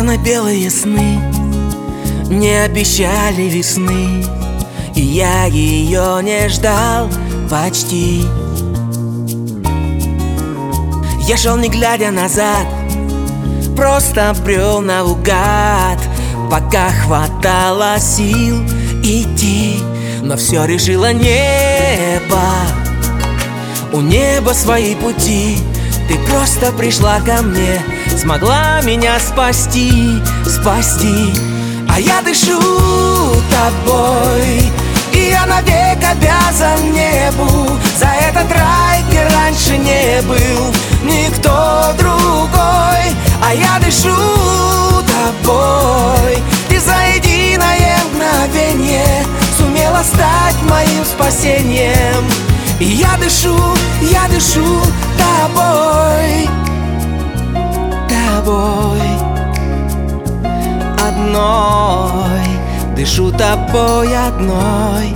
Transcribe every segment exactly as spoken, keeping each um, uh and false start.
Черно-белые сны мне обещали весны, и я ее не ждал почти. Я шел не глядя назад, просто брел наугад, пока хватало сил идти. Но все решило небо, у неба свои пути. Ты просто пришла ко мне, смогла меня спасти, спасти. А я дышу тобой, и я навек обязан небу. За этот рай, где раньше не был никто другой. А я дышу тобой, ты за единое мгновение сумела стать моим спасением. И я дышу, я дышу тобой, тобой одной, дышу тобой одной.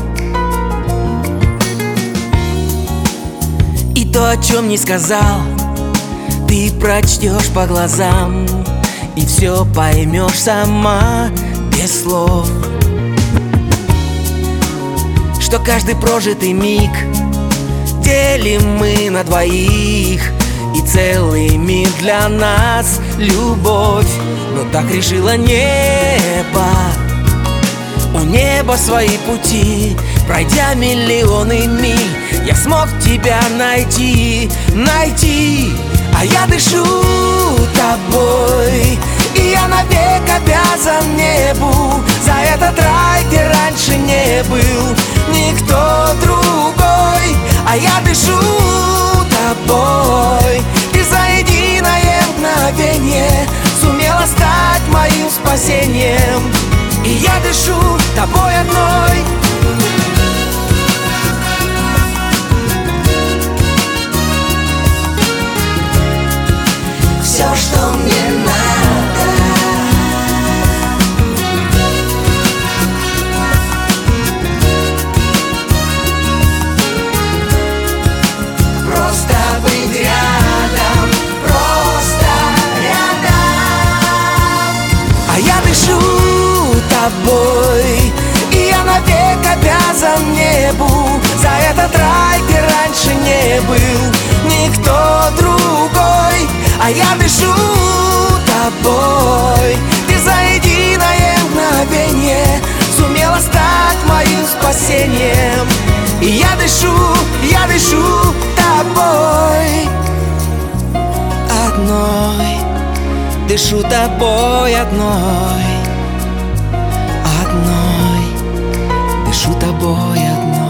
И то, о чем не сказал, ты прочтешь по глазам, и все поймешь сама без слов. Что каждый прожитый миг делим мы на двоих, и целый мир для нас любовь. Но так решило небо, у неба свои пути. Пройдя миллионы миль, я смог тебя найти, найти. А я дышу тобой, и я навек обязан небу. За этот рай, где раньше не был никто другой. А я дышу тобой, ты за единое мгновение сумела стать моим спасением. И я дышу тобой одной. Все, что мне надо, просто быть рядом, просто рядом. А я дышу тобой, и я навек обязан небу. За этот рай, где раньше не был никто другой. А я дышу тобой, ты за единое мгновение сумела стать моим спасением. И я дышу, я дышу тобой одной, дышу тобой одной, одной, дышу тобой одной.